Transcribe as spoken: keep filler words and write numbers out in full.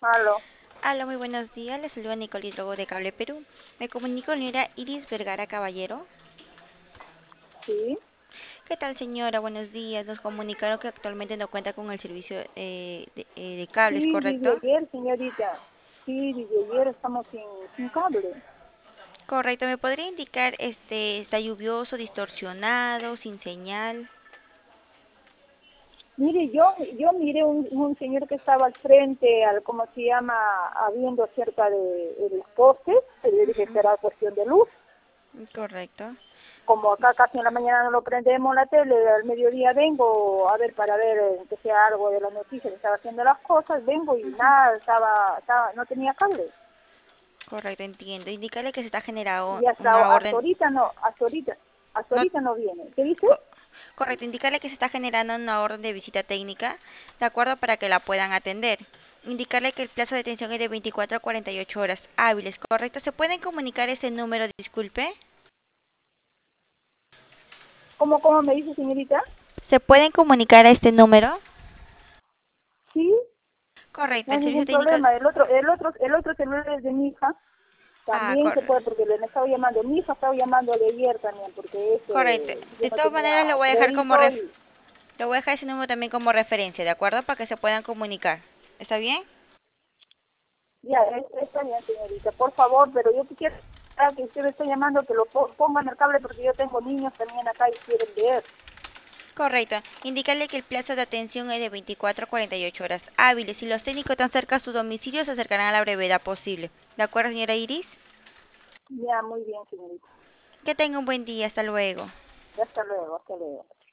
Aló, Hola, muy buenos días. Les saluda Nicole Hidrogo de Cable Perú. Me comunico con la señora Iris Vergara Caballero. sí, ¿Qué tal, señora? Buenos días. Nos comunicaron que actualmente no cuenta con el servicio eh, de, eh, de cables, sí, desde ¿correcto? ayer, señorita. Sí, desde ayer estamos sin, sin cable. Correcto. ¿Me podría indicar, este, está lluvioso, distorsionado, sin señal? Mire, yo yo miré un, un señor que estaba al frente, al ¿cómo se llama? Habiendo acerca de, de los postes, y le dije que Ujú. era cuestión de luz. Correcto. Como acá casi en la mañana no lo prendemos la tele, al mediodía vengo a ver para ver eh, que sea algo de la noticia que estaba haciendo las cosas, vengo y Ujú. nada, estaba, estaba no tenía cable. Correcto, entiendo. Indicarle que se está generando Y hasta, una hasta orden. ahorita no, hasta ahorita, hasta No, ahorita no viene. ¿Qué dice? co- correcto, indicarle que se está generando una orden de visita técnica, de acuerdo, para que la puedan atender. Indicarle que el plazo de atención es de veinticuatro a cuarenta y ocho horas hábiles, ¿correcto? ¿Se pueden comunicar ese número, disculpe? ¿Cómo, cómo me dice, señorita? ¿Se pueden comunicar a este número? Sí, Correcto, no el hay servicio ningún técnico... problema. El otro, el otro, el otro celular es de mi hija. Ah, También se correcto. puede, porque le he estado llamando. Mi hija estaba llamando de ayer también, porque Correcto. este, yo De no todas tenía maneras, le voy a dejar como crédito ref... y le voy a dejar ese número también como referencia, ¿de acuerdo? Para que se puedan comunicar. ¿Está bien? ya, es- está bien, señorita. Por favor, pero yo quiero ah, que usted me está llamando, que lo po- pongan el cable, porque yo tengo niños también acá y quieren ver. Correcto. Indícale que el plazo de atención es de veinticuatro a cuarenta y ocho horas hábiles. Si los técnicos están cerca a su domicilio, se acercarán a la brevedad posible. ¿De acuerdo, señora Iris? Ya, muy bien, señorita. Que tenga un buen día. Hasta luego. Hasta luego, hasta luego.